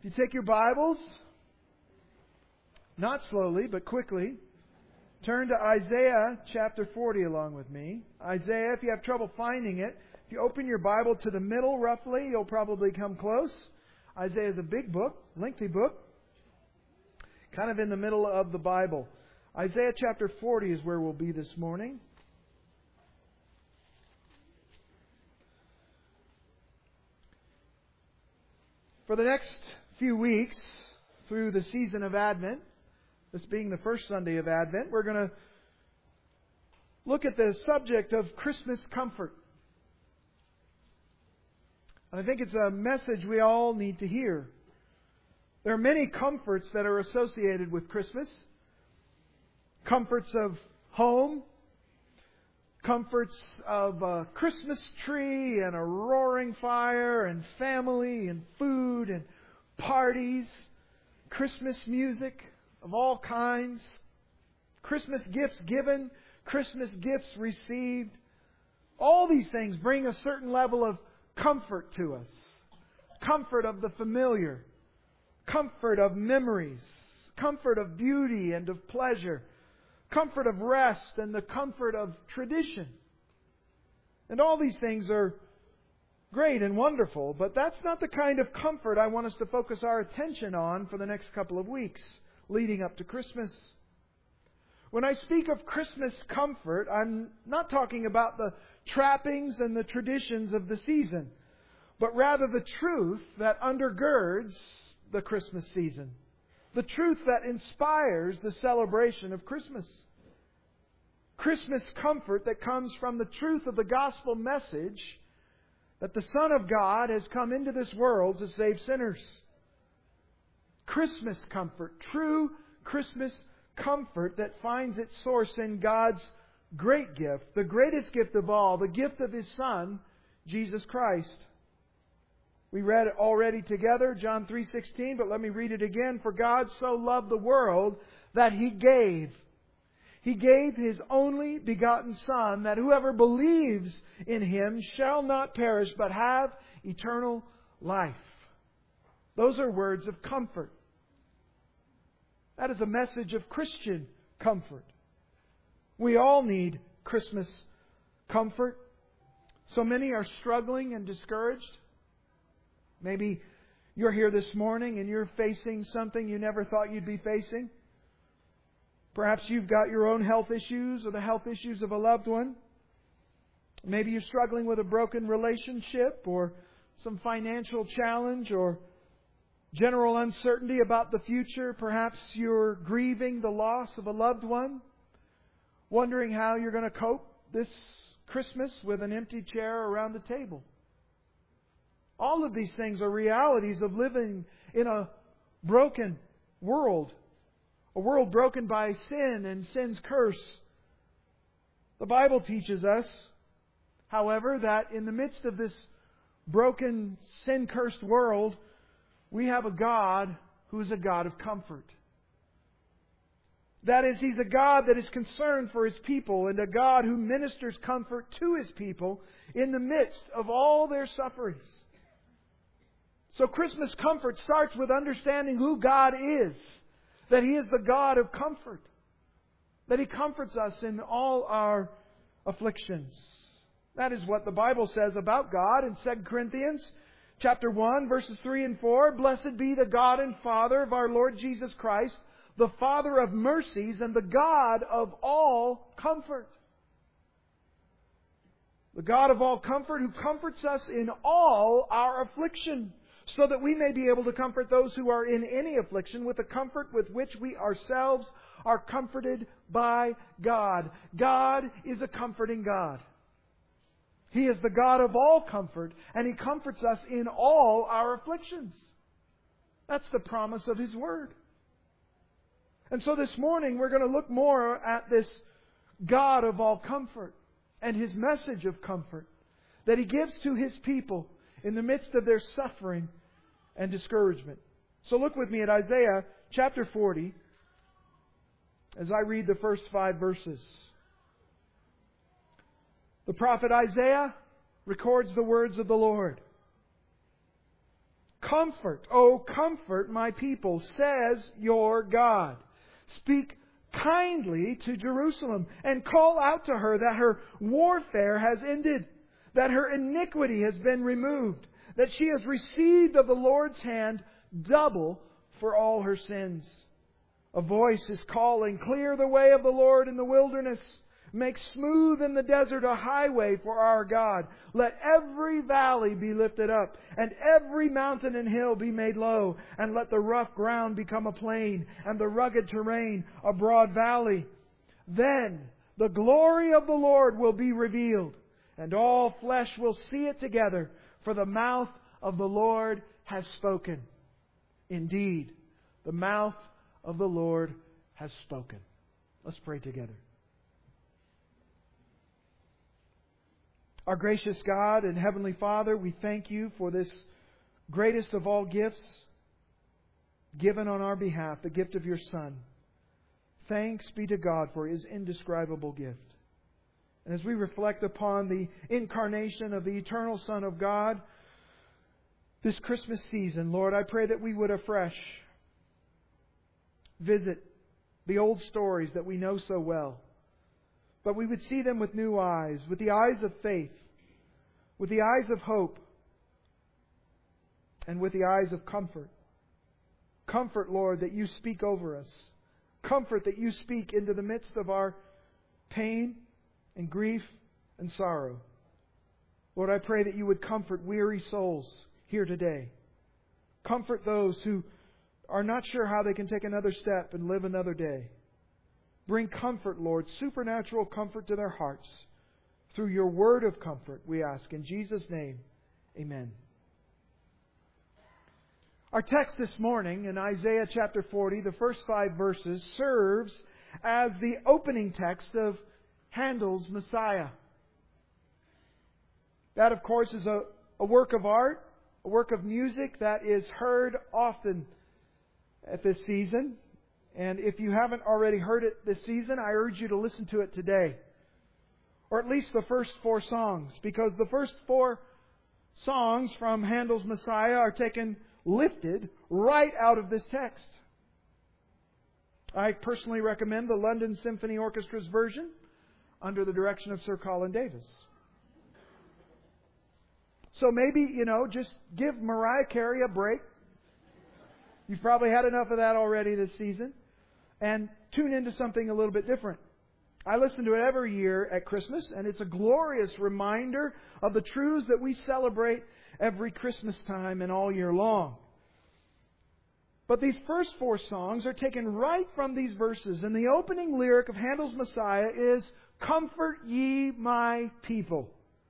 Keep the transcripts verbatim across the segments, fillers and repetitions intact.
you take your Bibles, not slowly, but quickly, turn to Isaiah chapter forty along with me. Isaiah, if you have trouble finding it, if you open your Bible to the middle roughly, you'll probably come close. Isaiah is a big book, lengthy book, kind of in the middle of the Bible. Isaiah chapter forty is where we'll be this morning. For the next few weeks, through the season of Advent, this being the first Sunday of Advent, we're going to look at the subject of Christmas comfort. And I think it's a message we all need to hear. There are many comforts that are associated with Christmas. Comforts of home, comforts of a Christmas tree and a roaring fire and family and food and parties, Christmas music of all kinds, Christmas gifts given, Christmas gifts received. All these things bring a certain level of comfort to us. Comfort of the familiar, comfort of memories, comfort of beauty and of pleasure, comfort of rest and the comfort of tradition. And all these things are great and wonderful, but that's not the kind of comfort I want us to focus our attention on for the next couple of weeks leading up to Christmas. When I speak of Christmas comfort, I'm not talking about the trappings and the traditions of the season, but rather the truth that undergirds the Christmas season. The truth that inspires the celebration of Christmas. Christmas comfort that comes from the truth of the gospel message that the Son of God has come into this world to save sinners. Christmas comfort, true Christmas comfort that finds its source in God's great gift, the greatest gift of all, the gift of His Son, Jesus Christ. We read it already together, John three sixteen, but let me read it again. For God so loved the world that He gave. He gave His only begotten Son, that whoever believes in Him shall not perish, but have eternal life. Those are words of comfort. That is a message of Christian comfort. We all need Christmas comfort. So many are struggling and discouraged. Maybe you're here this morning and you're facing something you never thought you'd be facing. Perhaps you've got your own health issues or the health issues of a loved one. Maybe you're struggling with a broken relationship or some financial challenge or general uncertainty about the future. Perhaps you're grieving the loss of a loved one, wondering how you're going to cope this Christmas with an empty chair around the table. All of these things are realities of living in a broken world. A world broken by sin and sin's curse. The Bible teaches us, however, that in the midst of this broken, sin-cursed world, we have a God who is a God of comfort. That is, He's a God that is concerned for His people and a God who ministers comfort to His people in the midst of all their sufferings. So Christmas comfort starts with understanding who God is. That He is the God of comfort. That He comforts us in all our afflictions. That is what the Bible says about God in Second Corinthians chapter one, verses three and four. Blessed be the God and Father of our Lord Jesus Christ, the Father of mercies and the God of all comfort. The God of all comfort who comforts us in all our affliction, so that we may be able to comfort those who are in any affliction with the comfort with which we ourselves are comforted by God. God is a comforting God. He is the God of all comfort, and He comforts us in all our afflictions. That's the promise of His Word. And so this morning we're going to look more at this God of all comfort and His message of comfort that He gives to His people in the midst of their suffering and discouragement. So look with me at Isaiah chapter forty as I read the first five verses. The prophet Isaiah records the words of the Lord. Comfort, oh comfort my people, says your God. Speak kindly to Jerusalem and call out to her that her warfare has ended, that her iniquity has been removed, that she has received of the Lord's hand double for all her sins. A voice is calling, clear the way of the Lord in the wilderness. Make smooth in the desert a highway for our God. Let every valley be lifted up, and every mountain and hill be made low, and let the rough ground become a plain, and the rugged terrain a broad valley. Then the glory of the Lord will be revealed, and all flesh will see it together, for the mouth of the Lord has spoken. Indeed, the mouth of the Lord has spoken. Let's pray together. Our gracious God and Heavenly Father, we thank You for this greatest of all gifts given on our behalf, the gift of Your Son. Thanks be to God for His indescribable gift. And as we reflect upon the incarnation of the eternal Son of God this Christmas season, Lord, I pray that we would afresh visit the old stories that we know so well. But we would see them with new eyes, with the eyes of faith, with the eyes of hope, and with the eyes of comfort. Comfort, Lord, that You speak over us. Comfort that You speak into the midst of our pain and grief and sorrow. Lord, I pray that You would comfort weary souls here today. Comfort those who are not sure how they can take another step and live another day. Bring comfort, Lord, supernatural comfort to their hearts. Through Your word of comfort, we ask. In Jesus' name, amen. Our text this morning in Isaiah chapter forty, the first five verses, serves as the opening text of Handel's Messiah. That, of course, is a, a work of art, a work of music that is heard often at this season. And if you haven't already heard it this season, I urge you to listen to it today. Or at least the first four songs. Because the first four songs from Handel's Messiah are taken, lifted, right out of this text. I personally recommend the London Symphony Orchestra's version under the direction of Sir Colin Davis. So maybe, you know, just give Mariah Carey a break. You've probably had enough of that already this season. And tune into something a little bit different. I listen to it every year at Christmas, and it's a glorious reminder of the truths that we celebrate every Christmas time and all year long. But these first four songs are taken right from these verses, and the opening lyric of Handel's Messiah is, "Comfort ye my people."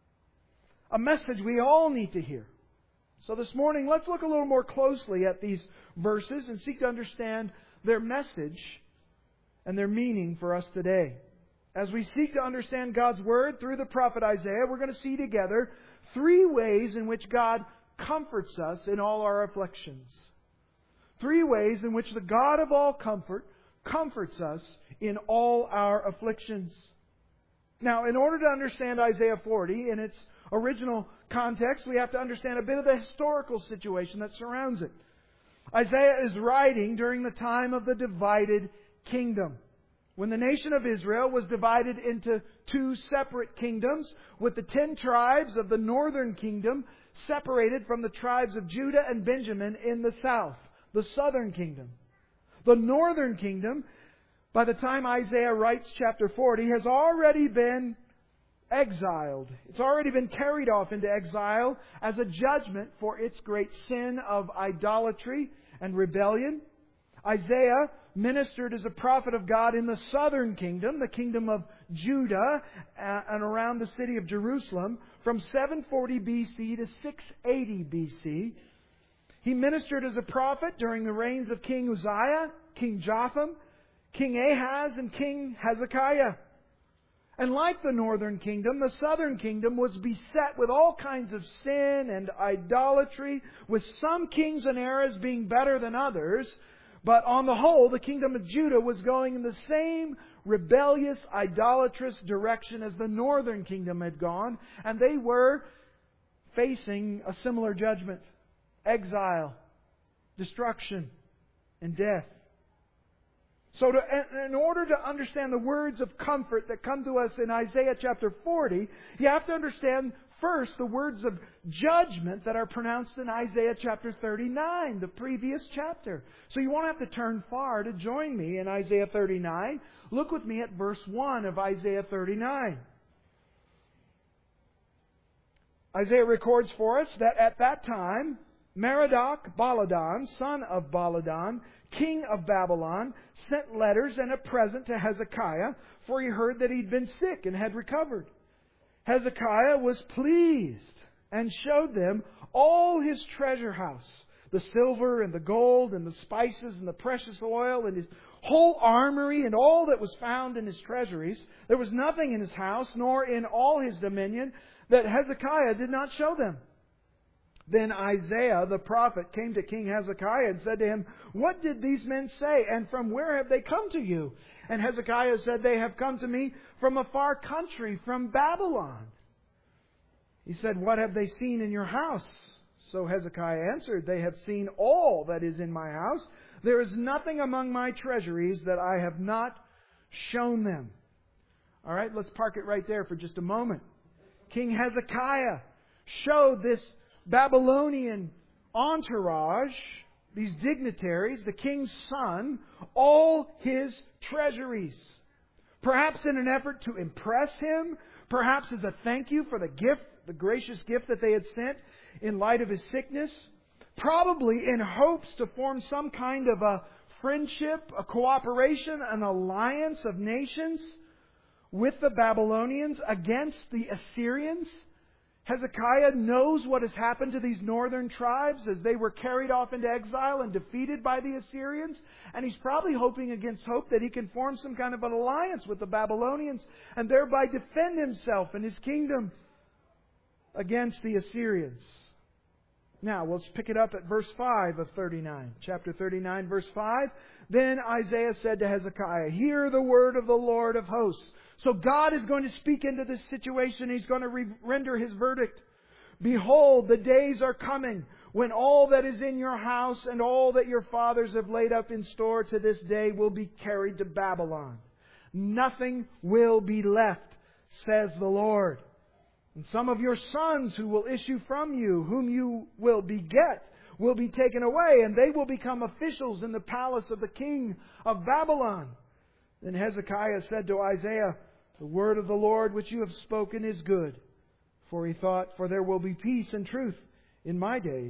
A message we all need to hear. So this morning, let's look a little more closely at these verses and seek to understand their message and their meaning for us today. As we seek to understand God's Word through the prophet Isaiah, we're going to see together three ways in which God comforts us in all our afflictions. Three ways in which the God of all comfort comforts us in all our afflictions. Now, in order to understand Isaiah forty in its original context, we have to understand a bit of the historical situation that surrounds it. Isaiah is writing during the time of the divided kingdom, when the nation of Israel was divided into two separate kingdoms, with the ten tribes of the northern kingdom separated from the tribes of Judah and Benjamin in the south, the southern kingdom. The northern kingdom, by the time Isaiah writes chapter forty, has already been exiled. It's already been carried off into exile as a judgment for its great sin of idolatry and rebellion. Isaiah ministered as a prophet of God in the southern kingdom, the kingdom of Judah, and around the city of Jerusalem, from seven forty B C to six eighty B C. He ministered as a prophet during the reigns of King Uzziah, King Jotham, King Ahaz, and King Hezekiah. And like the northern kingdom, the southern kingdom was beset with all kinds of sin and idolatry, with some kings and eras being better than others. But on the whole, the kingdom of Judah was going in the same rebellious, idolatrous direction as the northern kingdom had gone. And they were facing a similar judgment. exile, destruction, and death. So to, in order to understand the words of comfort that come to us in Isaiah chapter forty, you have to understand first the words of judgment that are pronounced in Isaiah chapter thirty-nine, the previous chapter. So you won't have to turn far to join me in Isaiah thirty-nine. Look with me at verse one of Isaiah thirty-nine. Isaiah records for us that at that time, Merodach Baladan, son of Baladan, king of Babylon, sent letters and a present to Hezekiah, for he heard that he'd been sick and had recovered. Hezekiah was pleased and showed them all his treasure house, the silver and the gold and the spices and the precious oil and his whole armory and all that was found in his treasuries. There was nothing in his house nor in all his dominion that Hezekiah did not show them. Then Isaiah the prophet came to King Hezekiah and said to him, "What did these men say, and from where have they come to you?" And Hezekiah said, "They have come to me from a far country, from Babylon." He said, "What have they seen in your house?" So Hezekiah answered, "They have seen all that is in my house. There is nothing among my treasuries that I have not shown them." All right, let's park it right there for just a moment. King Hezekiah showed this Babylonian entourage, these dignitaries, the king's son, all his treasuries. Perhaps in an effort to impress him, perhaps as a thank you for the gift, the gracious gift that they had sent in light of his sickness, probably in hopes to form some kind of a friendship, a cooperation, an alliance of nations with the Babylonians against the Assyrians. Hezekiah knows what has happened to these northern tribes as they were carried off into exile and defeated by the Assyrians. And he's probably hoping against hope that he can form some kind of an alliance with the Babylonians and thereby defend himself and his kingdom against the Assyrians. Now, let's pick it up at verse five of thirty-nine. Chapter thirty-nine, verse five. Then Isaiah said to Hezekiah, "Hear the word of the Lord of hosts." So God is going to speak into this situation. He's going to re- render His verdict. "Behold, the days are coming when all that is in your house and all that your fathers have laid up in store to this day will be carried to Babylon. Nothing will be left, says the Lord. And some of your sons who will issue from you, whom you will beget, will be taken away, and they will become officials in the palace of the king of Babylon." Then Hezekiah said to Isaiah, "The word of the Lord which you have spoken is good." For he thought, "For there will be peace and truth in my days."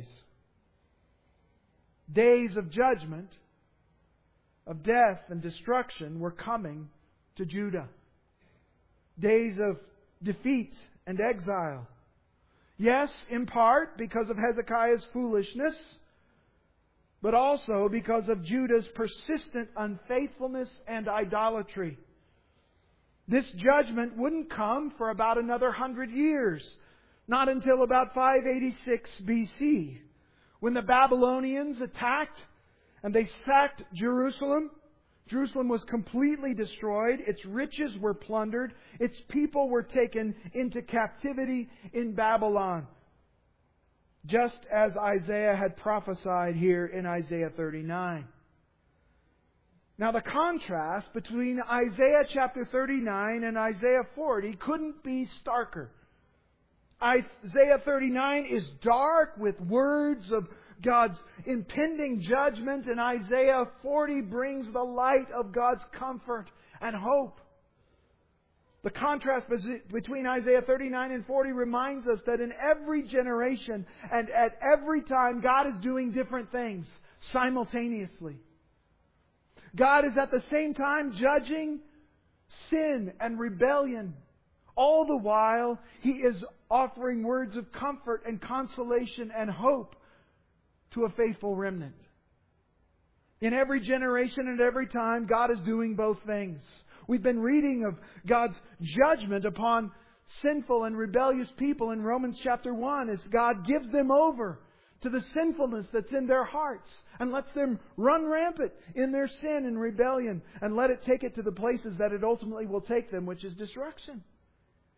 Days of judgment, of death and destruction were coming to Judah. Days of defeat and exile. Yes, in part because of Hezekiah's foolishness, but also because of Judah's persistent unfaithfulness and idolatry. This judgment wouldn't come for about another hundred years, not until about five eighty-six B C, when the Babylonians attacked and they sacked Jerusalem. Jerusalem was completely destroyed. Its riches were plundered. Its people were taken into captivity in Babylon, just as Isaiah had prophesied here in Isaiah thirty-nine. Now, the contrast between Isaiah chapter thirty-nine and Isaiah forty couldn't be starker. Isaiah thirty-nine is dark with words of God's impending judgment, and Isaiah forty brings the light of God's comfort and hope. The contrast between Isaiah thirty-nine and forty reminds us that in every generation and at every time, God is doing different things simultaneously. God is at the same time judging sin and rebellion. All the while, He is offering words of comfort and consolation and hope to a faithful remnant. In every generation and every time, God is doing both things. We've been reading of God's judgment upon sinful and rebellious people in Romans chapter one as God gives them over to the sinfulness that's in their hearts and lets them run rampant in their sin and rebellion and let it take it to the places that it ultimately will take them, which is destruction.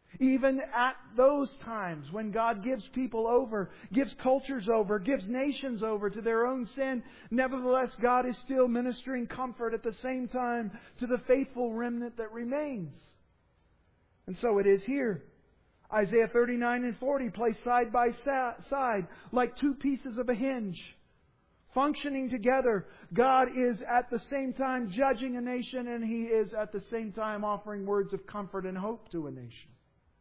Even at those times when God gives people over, gives cultures over, gives nations over to their own sin, nevertheless God is still ministering comfort at the same time to the faithful remnant that remains. And so it is here. Isaiah thirty-nine and forty placed side by side like two pieces of a hinge, functioning together. God is at the same time judging a nation, and He is at the same time offering words of comfort and hope to a nation.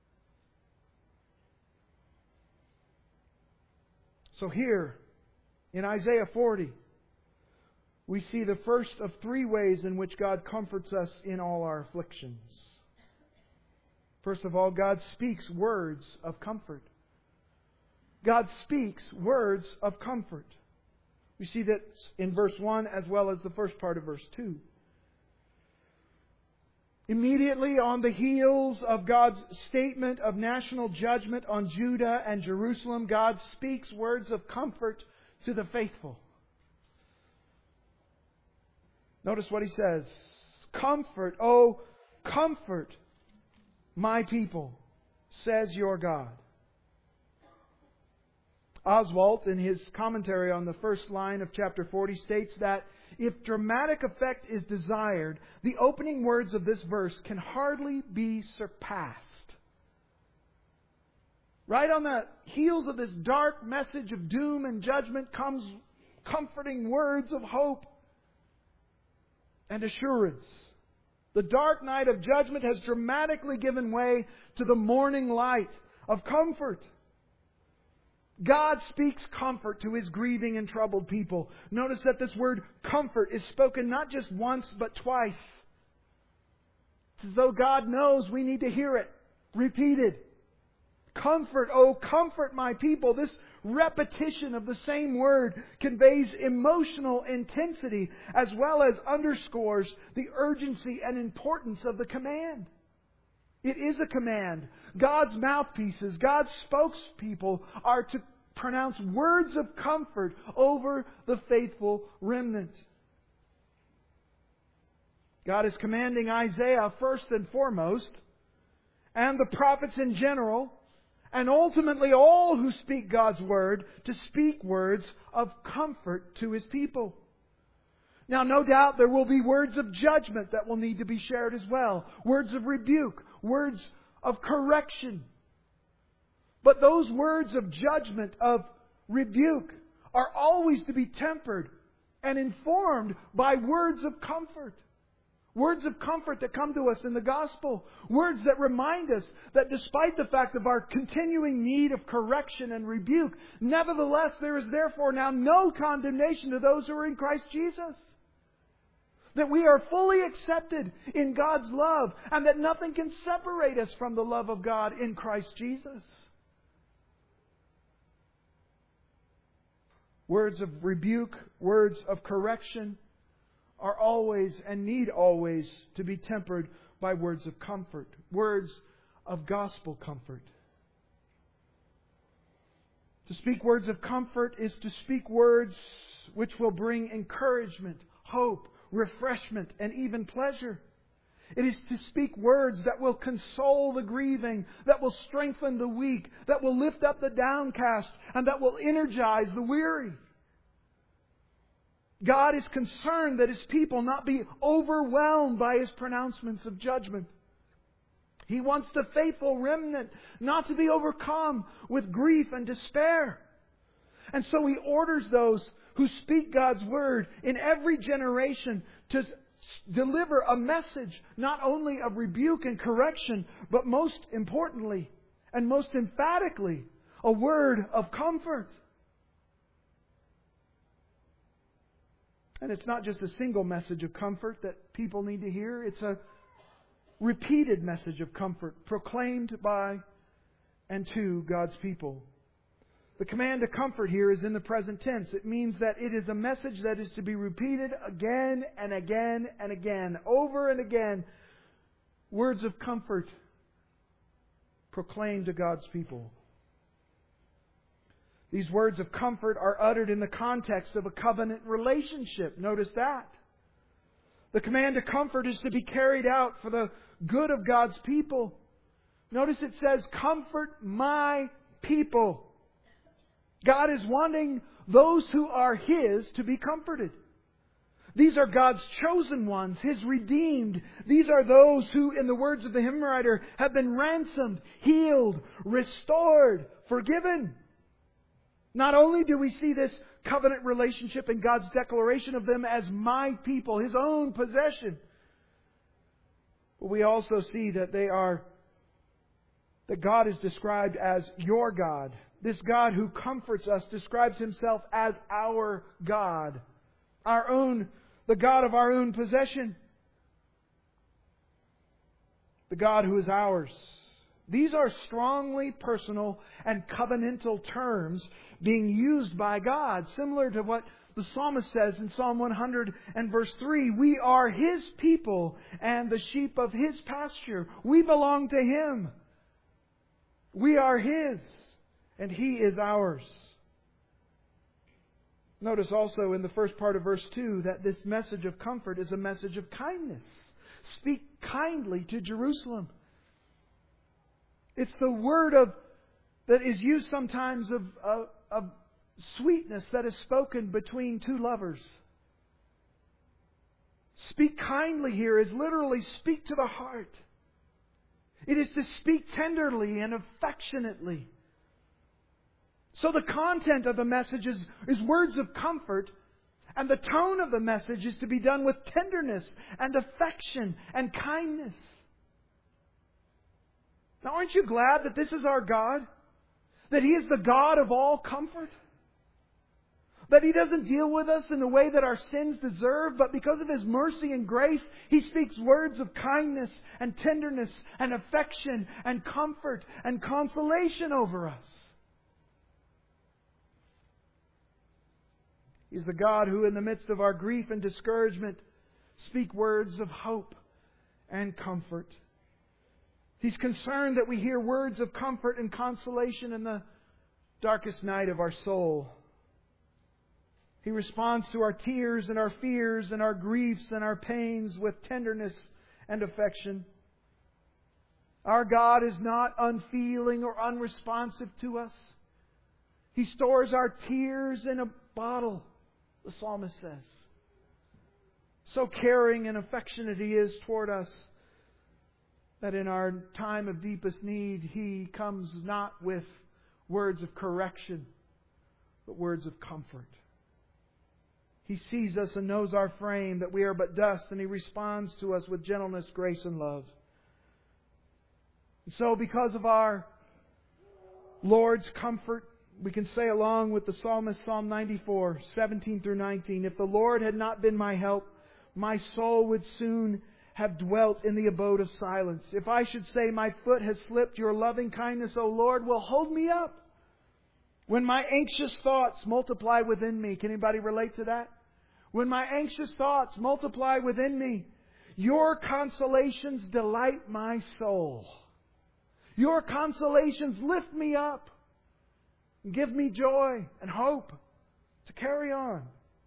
So here, in Isaiah forty, we see the first of three ways in which God comforts us in all our afflictions. First of all, God speaks words of comfort. God speaks words of comfort. We see that in verse one as well as the first part of verse two. Immediately on the heels of God's statement of national judgment on Judah and Jerusalem, God speaks words of comfort to the faithful. Notice what He says. Comfort, oh, comfort my people, says your God. Oswalt, in his commentary on the first line of chapter forty, states that if dramatic effect is desired, the opening words of this verse can hardly be surpassed. Right on the heels of this dark message of doom and judgment comes comforting words of hope and assurance. The dark night of judgment has dramatically given way to the morning light of comfort. God speaks comfort to His grieving and troubled people. Notice that this word comfort is spoken not just once but twice. It's as though God knows we need to hear it repeated. Comfort, oh comfort my people. This repetition of the same word conveys emotional intensity as well as underscores the urgency and importance of the command. It is a command. God's mouthpieces, God's spokespeople are to pronounce words of comfort over the faithful remnant. God is commanding Isaiah first and foremost, and the prophets in general, and ultimately all who speak God's Word, to speak words of comfort to His people. Now, no doubt there will be words of judgment that will need to be shared as well. Words of rebuke, words of correction. But those words of judgment, of rebuke, are always to be tempered and informed by words of comfort. Words of comfort that come to us in the gospel. Words that remind us that despite the fact of our continuing need of correction and rebuke, nevertheless there is therefore now no condemnation to those who are in Christ Jesus. That we are fully accepted in God's love, and that nothing can separate us from the love of God in Christ Jesus. Words of rebuke, words of correction are always and need always to be tempered by words of comfort, words of gospel comfort. To speak words of comfort is to speak words which will bring encouragement, hope, refreshment, and even pleasure. It is to speak words that will console the grieving, that will strengthen the weak, that will lift up the downcast, and that will energize the weary. God is concerned that His people not be overwhelmed by His pronouncements of judgment. He wants the faithful remnant not to be overcome with grief and despair. And so He orders those who speak God's Word in every generation to deliver a message not only of rebuke and correction, but most importantly and most emphatically, a word of comfort. And it's not just a single message of comfort that people need to hear. It's a repeated message of comfort proclaimed by and to God's people. The command to comfort here is in the present tense. It means that it is a message that is to be repeated again and again and again, over and again. Words of comfort proclaimed to God's people. These words of comfort are uttered in the context of a covenant relationship. Notice that. The command to comfort is to be carried out for the good of God's people. Notice it says, comfort my people. God is wanting those who are His to be comforted. These are God's chosen ones, His redeemed. These are those who, in the words of the hymn writer, have been ransomed, healed, restored, forgiven. Not only do we see this covenant relationship in God's declaration of them as my people, His own possession, but we also see that they are, that God is described as your God. This God who comforts us describes Himself as our God, our own, the God of our own possession, the God who is ours. These are strongly personal and covenantal terms being used by God, similar to what the psalmist says in Psalm one hundred and verse three. We are His people and the sheep of His pasture. We belong to Him. We are His and He is ours. Notice also in the first part of verse two that this message of comfort is a message of kindness. Speak kindly to Jerusalem. It's the word of that is used sometimes of, of, of sweetness that is spoken between two lovers. Speak kindly here is literally speak to the heart. It is to speak tenderly and affectionately. So the content of the message is, is words of comfort, and the tone of the message is to be done with tenderness and affection and kindness. Now, aren't you glad that this is our God? That He is the God of all comfort? That He doesn't deal with us in the way that our sins deserve, but because of His mercy and grace, He speaks words of kindness and tenderness and affection and comfort and consolation over us. He's the God who, in the midst of our grief and discouragement, speak words of hope and comfort. He's concerned that we hear words of comfort and consolation in the darkest night of our soul. He responds to our tears and our fears and our griefs and our pains with tenderness and affection. Our God is not unfeeling or unresponsive to us. He stores our tears in a bottle, the psalmist says. So caring and affectionate He is toward us, that in our time of deepest need, He comes not with words of correction, but words of comfort. He sees us and knows our frame, that we are but dust, and He responds to us with gentleness, grace, and love. And so, because of our Lord's comfort, we can say along with the psalmist, Psalm ninety-four, seventeen through nineteen, if the Lord had not been my help, my soul would soon have dwelt in the abode of silence. If I should say my foot has slipped, Your loving kindness, O Lord, will hold me up. When my anxious thoughts multiply within me, can anybody relate to that? When my anxious thoughts multiply within me, Your consolations delight my soul. Your consolations lift me up and give me joy and hope to carry on.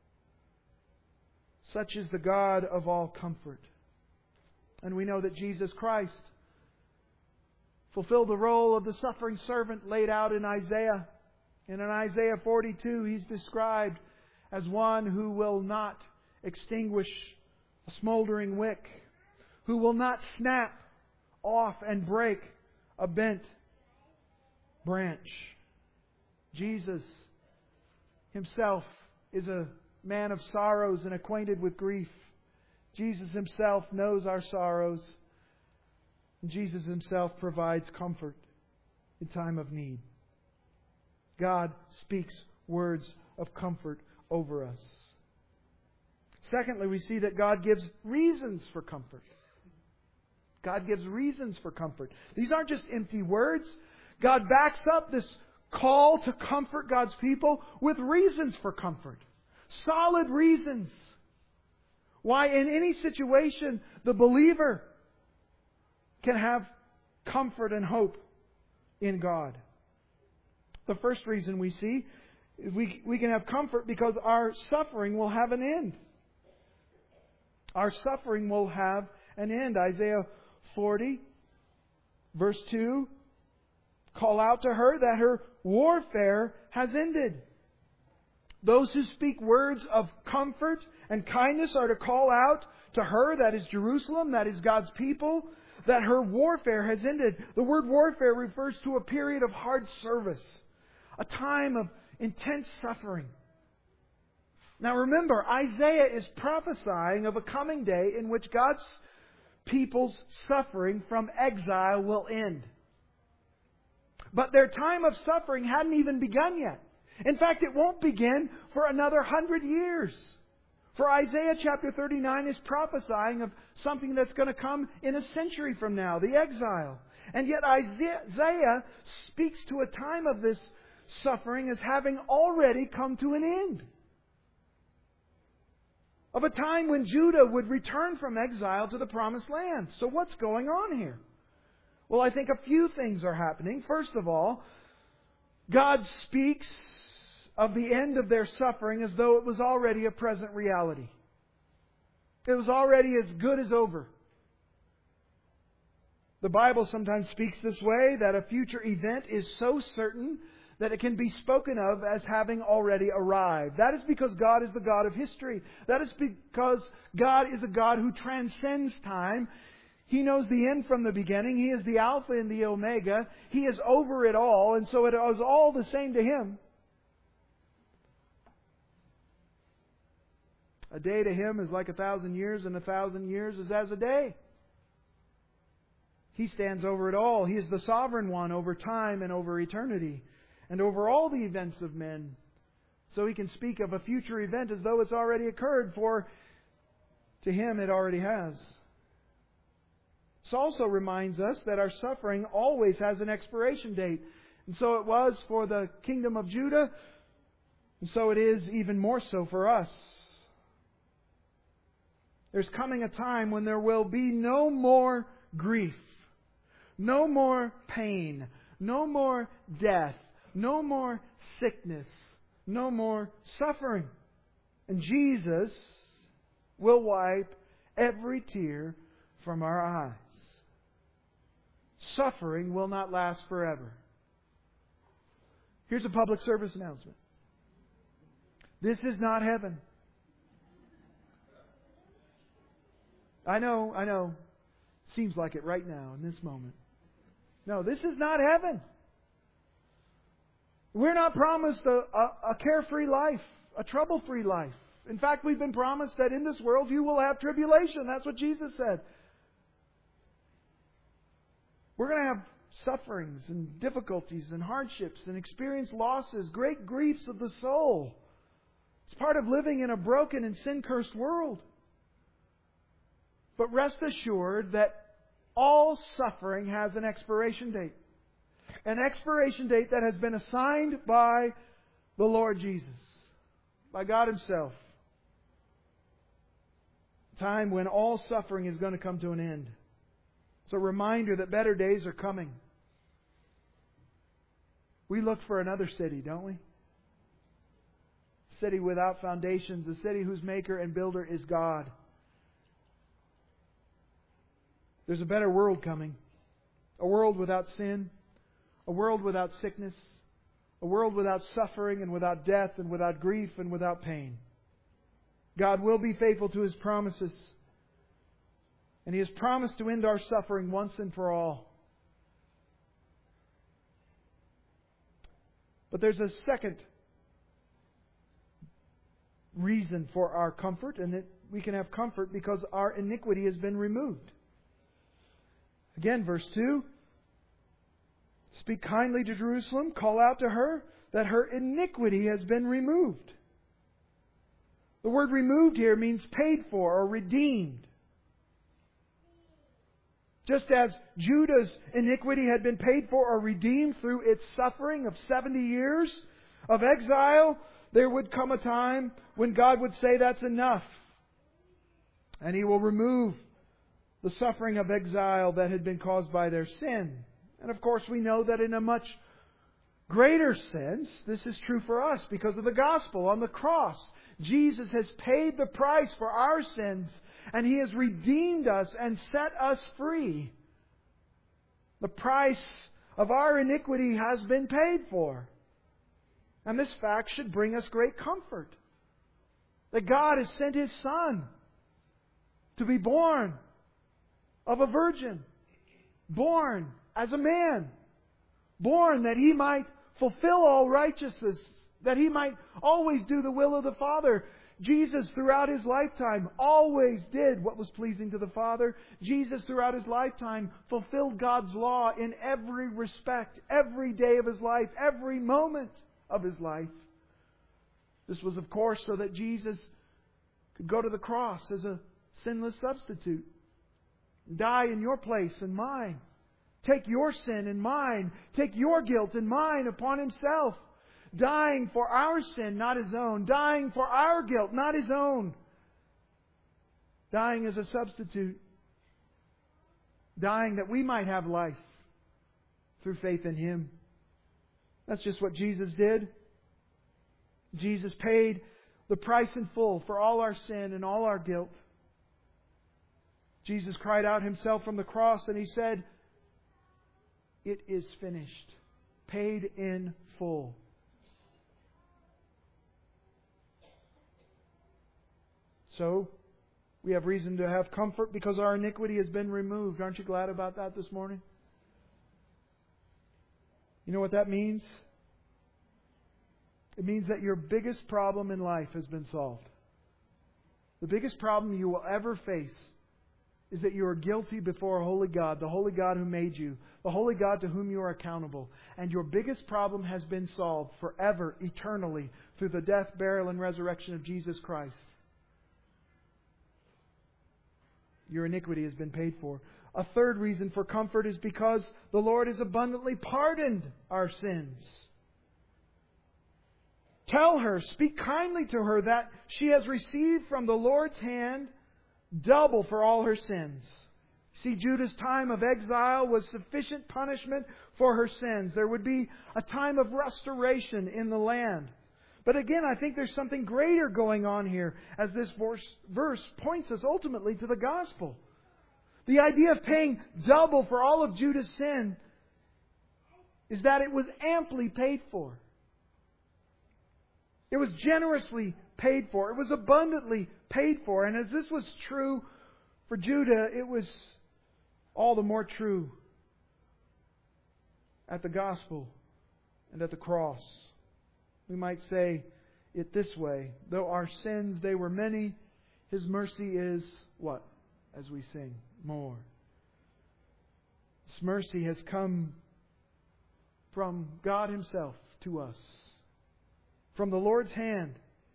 Such is the God of all comfort. And we know that Jesus Christ fulfilled the role of the suffering servant laid out in Isaiah. And in Isaiah forty-two, He's described as one who will not extinguish a smoldering wick, who will not snap off and break a bent branch. Jesus Himself is a man of sorrows and acquainted with grief. Jesus Himself knows our sorrows. And Jesus Himself provides comfort in time of need. God speaks words of comfort over us. Secondly, we see that God gives reasons for comfort. God gives reasons for comfort. These aren't just empty words. God backs up this call to comfort God's people with reasons for comfort. Solid reasons. Why in any situation the believer can have comfort and hope in God. The first reason we see is we, we can have comfort because our suffering will have an end. Our suffering will have an end. Isaiah forty, Verse two, call out to her that her warfare has ended. Those who speak words of comfort and kindness are to call out to her, that is Jerusalem, that is God's people, that her warfare has ended. The word warfare refers to a period of hard service, a time of intense suffering. Now remember, Isaiah is prophesying of a coming day in which God's people's suffering from exile will end. But their time of suffering hadn't even begun yet. In fact, it won't begin for another hundred years. For Isaiah chapter thirty-nine is prophesying of something that's going to come in a century from now, the exile. And yet Isaiah speaks to a time of this suffering as having already come to an end. Of a time when Judah would return from exile to the promised land. So what's going on here? Well, I think a few things are happening. First of all, God speaks of the end of their suffering as though it was already a present reality. It was already as good as over. The Bible sometimes speaks this way, that a future event is so certain that it can be spoken of as having already arrived. That is because God is the God of history. That is because God is a God who transcends time. He knows the end from the beginning. He is the Alpha and the Omega. He is over it all, and so it is all the same to Him. A day to Him is like a thousand years, and a thousand years is as a day. He stands over it all. He is the sovereign one over time and over eternity, and over all the events of men. So He can speak of a future event as though it's already occurred, for to Him it already has. This also reminds us that our suffering always has an expiration date. And so it was for the kingdom of Judah, and so it is even more so for us. There's coming a time when there will be no more grief, no more pain, no more death, no more sickness, no more suffering. And Jesus will wipe every tear from our eyes. Suffering will not last forever. Here's a public service announcement. This is not heaven. I know, I know. Seems like it right now in this moment. No, this is not heaven. We're not promised a, a, a carefree life, a trouble-free life. In fact, we've been promised that in this world you will have tribulation. That's what Jesus said. We're going to have sufferings and difficulties and hardships and experience losses, great griefs of the soul. It's part of living in a broken and sin-cursed world. But rest assured that all suffering has an expiration date. An expiration date that has been assigned by the Lord Jesus, by God Himself. A time when all suffering is going to come to an end. It's a reminder that better days are coming. We look for another city, don't we? A city without foundations, a city whose maker and builder is God. There's a better world coming. A world without sin. A world without sickness. A world without suffering and without death and without grief and without pain. God will be faithful to His promises. And He has promised to end our suffering once and for all. But there's a second reason for our comfort, and that we can have comfort because our iniquity has been removed. Again, verse two. Speak kindly to Jerusalem, call out to her that her iniquity has been removed. The word removed here means paid for or redeemed. Just as Judah's iniquity had been paid for or redeemed through its suffering of seventy years of exile, there would come a time when God would say that's enough. And He will remove the suffering of exile that had been caused by their sin. And of course we know that in a much greater sense, this is true for us because of the gospel. On the cross, Jesus has paid the price for our sins, and He has redeemed us and set us free The price of our iniquity has been paid for. And this fact should bring us great comfort. That God has sent His Son to be born of a virgin, born as a man, born that He might fulfill all righteousness, that He might always do the will of the Father. Jesus, throughout His lifetime, always did what was pleasing to the Father. Jesus, throughout His lifetime, fulfilled God's law in every respect, every day of His life, every moment of His life. This was, of course, so that Jesus could go to the cross as a sinless substitute, die in your place and mine, take your sin and mine, take your guilt and mine upon Himself. Dying for our sin, not His own. Dying for our guilt, not His own. Dying as a substitute. Dying that we might have life through faith in Him. That's just what Jesus did. Jesus paid the price in full for all our sin and all our guilt. Jesus cried out Himself from the cross and He said, "It is finished." Paid in full. So, we have reason to have comfort because our iniquity has been removed. Aren't you glad about that this morning? You know what that means? It means that your biggest problem in life has been solved. The biggest problem you will ever face is that you are guilty before a holy God, the holy God who made you, the holy God to whom you are accountable. And your biggest problem has been solved forever, eternally, through the death, burial, and resurrection of Jesus Christ. Your iniquity has been paid for. A third reason for comfort is because the Lord has abundantly pardoned our sins. Tell her, speak kindly to her that she has received from the Lord's hand double for all her sins. See, Judah's time of exile was sufficient punishment for her sins. There would be a time of restoration in the land. But again, I think there's something greater going on here as this verse, verse points us ultimately to the gospel. The idea of paying double for all of Judah's sin is that it was amply paid for. It was generously paid for. It was abundantly paid for. And as this was true for Judah, it was all the more true at the gospel and at the cross. We might say it this way: though our sins, they were many, His mercy is what? As we sing, more. This mercy has come from God Himself to us, from the Lord's hand.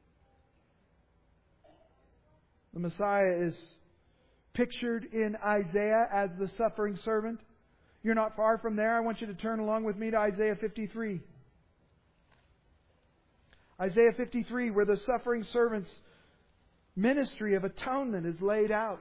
The Messiah is pictured in Isaiah as the suffering servant. You're not far from there. I want you to turn along with me to Isaiah fifty-three. Isaiah fifty-three, where the suffering servant's ministry of atonement is laid out.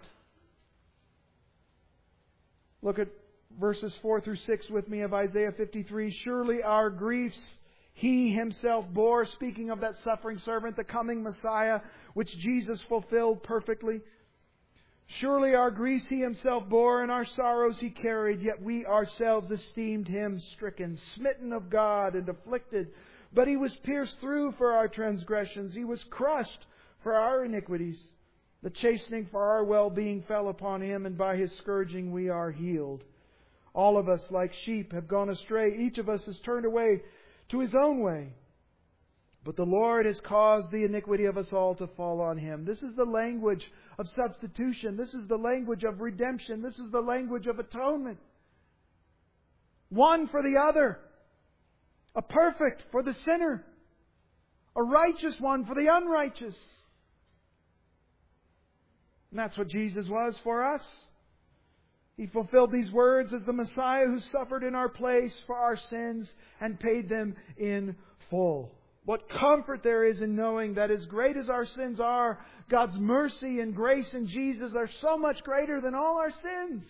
Look at verses four through six with me of Isaiah fifty-three. Surely our griefs He Himself bore, speaking of that suffering servant, the coming Messiah, which Jesus fulfilled perfectly. Surely our griefs He Himself bore, and our sorrows He carried, yet we ourselves esteemed Him stricken, smitten of God, and afflicted. But He was pierced through for our transgressions. He was crushed for our iniquities. The chastening for our well-being fell upon Him, and by His scourging we are healed. All of us, like sheep, have gone astray. Each of us has turned away to his own way. But the Lord has caused the iniquity of us all to fall on Him. This is the language of substitution. This is the language of redemption. This is the language of atonement. One for the other. A perfect for the sinner. A righteous one for the unrighteous. And that's what Jesus was for us. He fulfilled these words as the Messiah who suffered in our place for our sins and paid them in full. What comfort there is in knowing that as great as our sins are, God's mercy and grace in Jesus are so much greater than all our sins.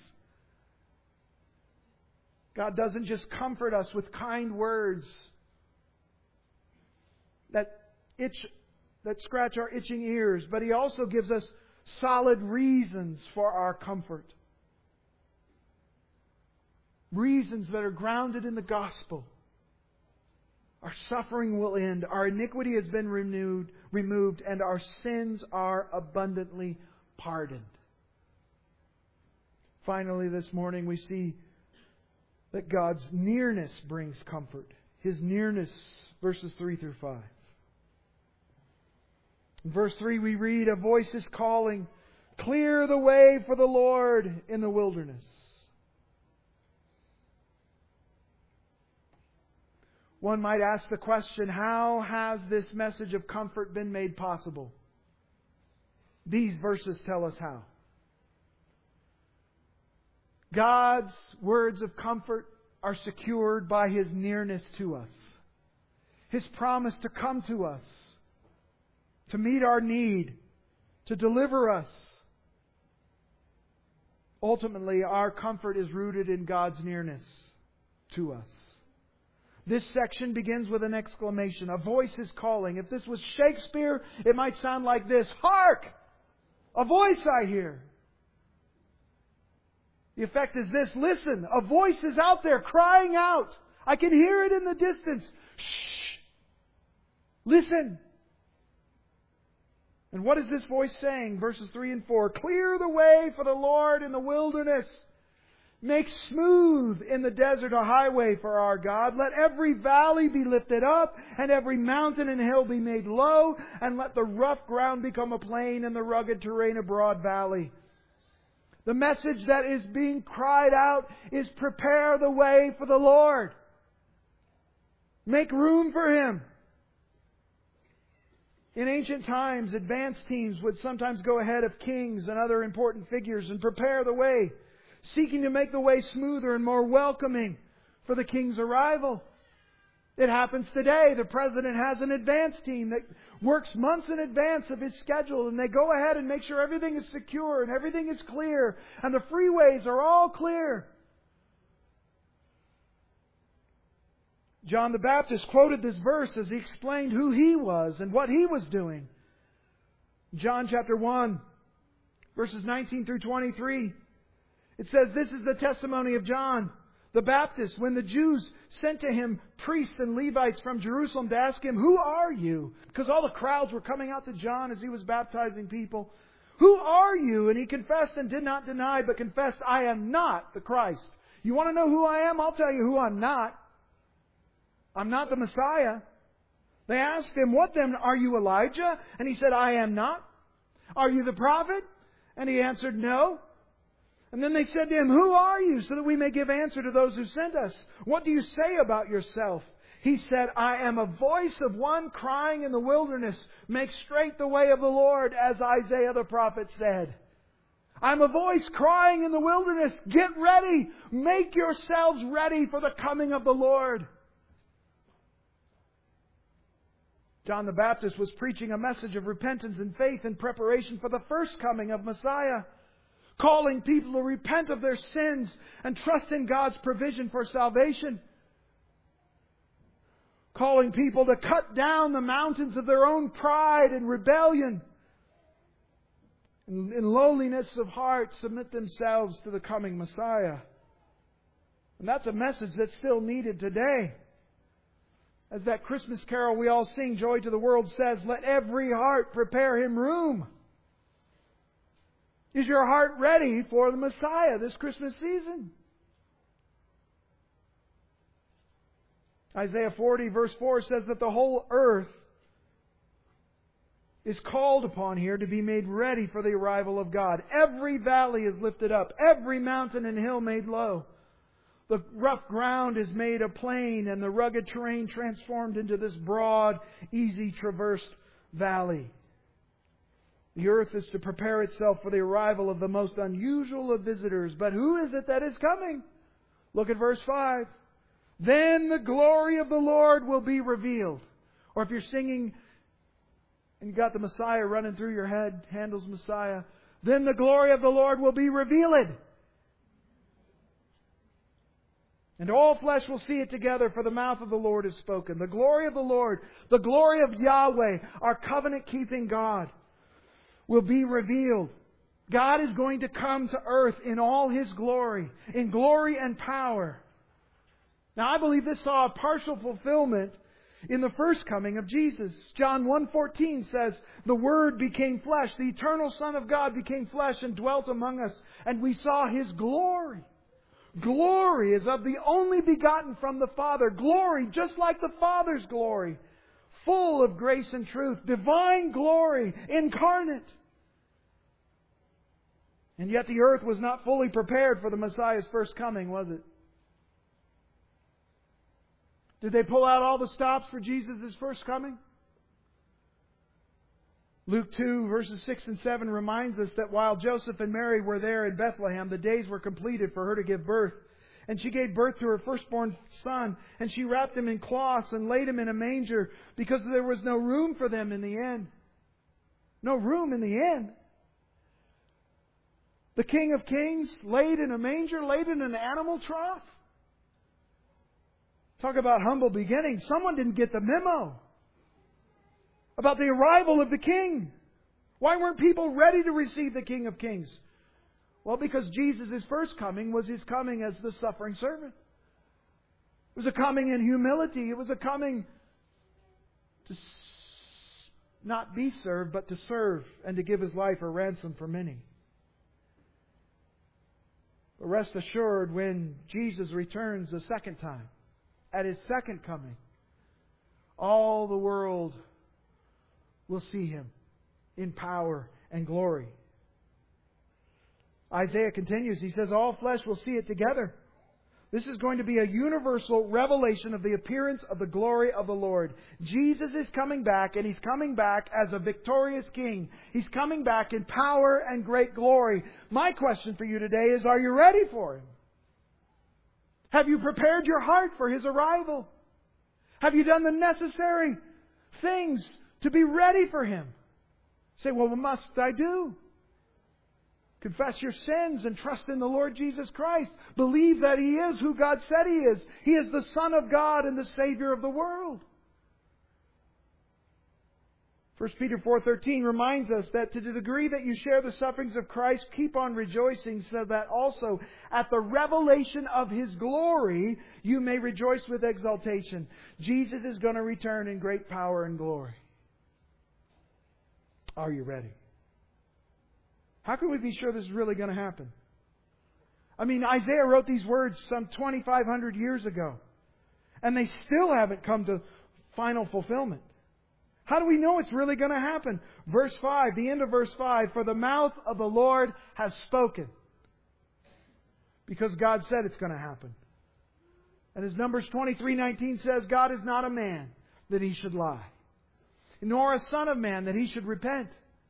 God doesn't just comfort us with kind words that itch, that scratch our itching ears, but He also gives us solid reasons for our comfort. reasons that are grounded in the gospel. Our suffering will end, our iniquity has been renewed, removed, and our sins are abundantly pardoned. Finally, this morning we see that God's nearness brings comfort. His nearness, verses three through five. In verse three we read, a voice is calling, clear the way for the Lord in the wilderness. One might ask the question, how has this message of comfort been made possible? These verses tell us how. God's words of comfort are secured by His nearness to us. His promise to come to us, to meet our need, to deliver us. Ultimately, our comfort is rooted in God's nearness to us. This section begins with an exclamation. A voice is calling. If this was Shakespeare, it might sound like this. Hark! A voice I hear. The effect is this. Listen, a voice is out there crying out. I can hear it in the distance. Shh! Listen. And what is this voice saying? Verses three and four. Clear the way for the Lord in the wilderness. Make smooth in the desert a highway for our God. Let every valley be lifted up, and every mountain and hill be made low, and let the rough ground become a plain, and the rugged terrain a broad valley. The message that is being cried out is prepare the way for the Lord. Make room for Him. In ancient times, advance teams would sometimes go ahead of kings and other important figures and prepare the way, seeking to make the way smoother and more welcoming for the king's arrival. It happens today. The president has an advance team that works months in advance of his schedule, and they go ahead and make sure everything is secure and everything is clear and the freeways are all clear. John the Baptist quoted this verse as he explained who he was and what he was doing. John chapter one, verses nineteen through twenty-three. It says, this is the testimony of John the Baptist when the Jews sent to him priests and Levites from Jerusalem to ask him, who are you? Because all the crowds were coming out to John as he was baptizing people. Who are you? And he confessed and did not deny, but confessed, I am not the Christ. You want to know who I am? I'll tell you who I'm not. I'm not the Messiah. They asked him, what then? Are you Elijah? And he said, I am not. Are you the prophet? And he answered, no. And then they said to him, who are you? So that we may give answer to those who sent us. What do you say about yourself? He said, I am a voice of one crying in the wilderness, make straight the way of the Lord, as Isaiah the prophet said. I'm a voice crying in the wilderness, get ready, make yourselves ready for the coming of the Lord. John the Baptist was preaching a message of repentance and faith in preparation for the first coming of Messiah, calling people to repent of their sins and trust in God's provision for salvation, calling people to cut down the mountains of their own pride and rebellion, and in lowliness of heart submit themselves to the coming Messiah. And that's a message that's still needed today. As that Christmas carol we all sing, Joy to the World, says, let every heart prepare Him room. Is your heart ready for the Messiah this Christmas season? Isaiah forty verse four says that the whole earth is called upon here to be made ready for the arrival of God. Every valley is lifted up, every mountain and hill made low. The rough ground is made a plain, and the rugged terrain transformed into this broad, easy traversed valley. The earth is to prepare itself for the arrival of the most unusual of visitors. But who is it that is coming? Look at verse five. Then the glory of the Lord will be revealed. Or if you're singing and you got the Messiah running through your head, Handel's Messiah, then the glory of the Lord will be revealed. And all flesh will see it together, for the mouth of the Lord has spoken. The glory of the Lord, the glory of Yahweh, our covenant-keeping God, will be revealed. God is going to come to earth in all His glory, in glory and power. Now, I believe this saw a partial fulfillment in the first coming of Jesus. John one fourteen says, "The Word became flesh. The eternal Son of God became flesh and dwelt among us. And we saw His glory." Glory is of the only begotten from the Father. Glory just like the Father's glory. Full of grace and truth. Divine glory. Incarnate. And yet the earth was not fully prepared for the Messiah's first coming, was it? Did they pull out all the stops for Jesus' first coming? Luke two, verses six and seven reminds us that while Joseph and Mary were there in Bethlehem, the days were completed for her to give birth. And she gave birth to her firstborn son, and she wrapped him in cloths and laid him in a manger because there was no room for them in the inn. No room in the inn. The King of Kings laid in a manger, laid in an animal trough. Talk about humble beginnings. Someone didn't get the memo about the arrival of the King. Why weren't people ready to receive the King of Kings? Well, because Jesus' first coming was His coming as the suffering servant. It was a coming in humility. It was a coming to not be served, but to serve and to give His life a ransom for many. But rest assured, when Jesus returns the second time, at His second coming, all the world will see Him in power and glory. Isaiah continues. He says, "All flesh will see it together." This is going to be a universal revelation of the appearance of the glory of the Lord. Jesus is coming back, and He's coming back as a victorious King. He's coming back in power and great glory. My question for you today is, are you ready for Him? Have you prepared your heart for His arrival? Have you done the necessary things to be ready for Him? Say, well, what must I do? Confess your sins and trust in the Lord Jesus Christ. Believe that He is who God said He is. He is the Son of God and the Savior of the world. First Peter four thirteen reminds us that to the degree that you share the sufferings of Christ, keep on rejoicing, so that also at the revelation of His glory you may rejoice with exultation. Jesus is going to return in great power and glory. Are you ready? How can we be sure this is really going to happen? I mean, Isaiah wrote these words some twenty-five hundred years ago, and they still haven't come to final fulfillment. How do we know it's really going to happen? Verse five, the end of verse five, "For the mouth of the Lord has spoken." Because God said it's going to happen. And as Numbers twenty-three nineteen says, God is not a man that He should lie, nor a son of man that He should repent.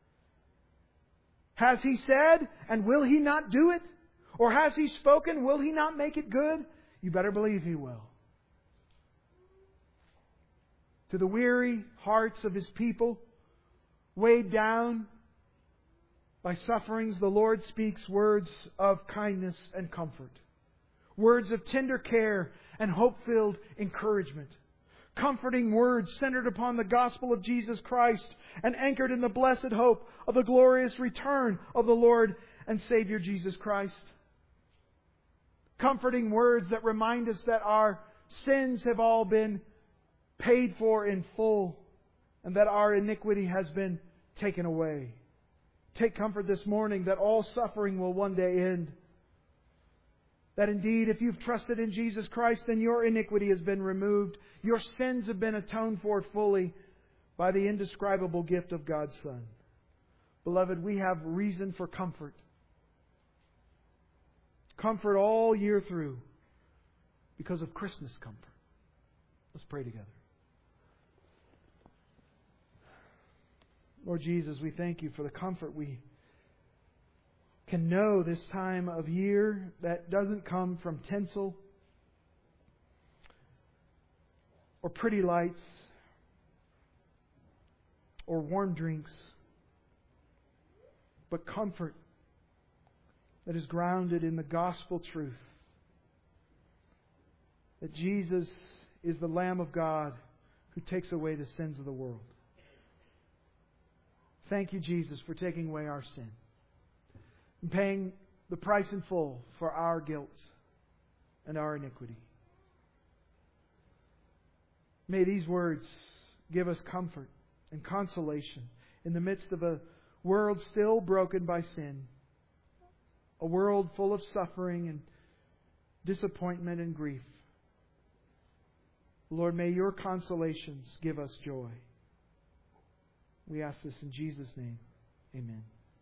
Has He said, and will He not do it? Or has He spoken, will He not make it good? You better believe He will. To the weary hearts of His people, weighed down by sufferings, the Lord speaks words of kindness and comfort. Words of tender care and hope-filled encouragement. Comforting words centered upon the gospel of Jesus Christ and anchored in the blessed hope of the glorious return of the Lord and Savior Jesus Christ. Comforting words that remind us that our sins have all been paid for in full and that our iniquity has been taken away. Take comfort this morning that all suffering will one day end. That indeed, if you've trusted in Jesus Christ, then your iniquity has been removed. Your sins have been atoned for fully by the indescribable gift of God's Son. Beloved, we have reason for comfort. Comfort all year through because of Christmas comfort. Let's pray together. Lord Jesus, we thank You for the comfort we can know this time of year that doesn't come from tinsel or pretty lights or warm drinks, but comfort that is grounded in the gospel truth that Jesus is the Lamb of God who takes away the sins of the world. Thank You, Jesus, for taking away our sin and paying the price in full for our guilt and our iniquity. May these words give us comfort and consolation in the midst of a world still broken by sin, a world full of suffering and disappointment and grief. Lord, may Your consolations give us joy. We ask this in Jesus' name. Amen.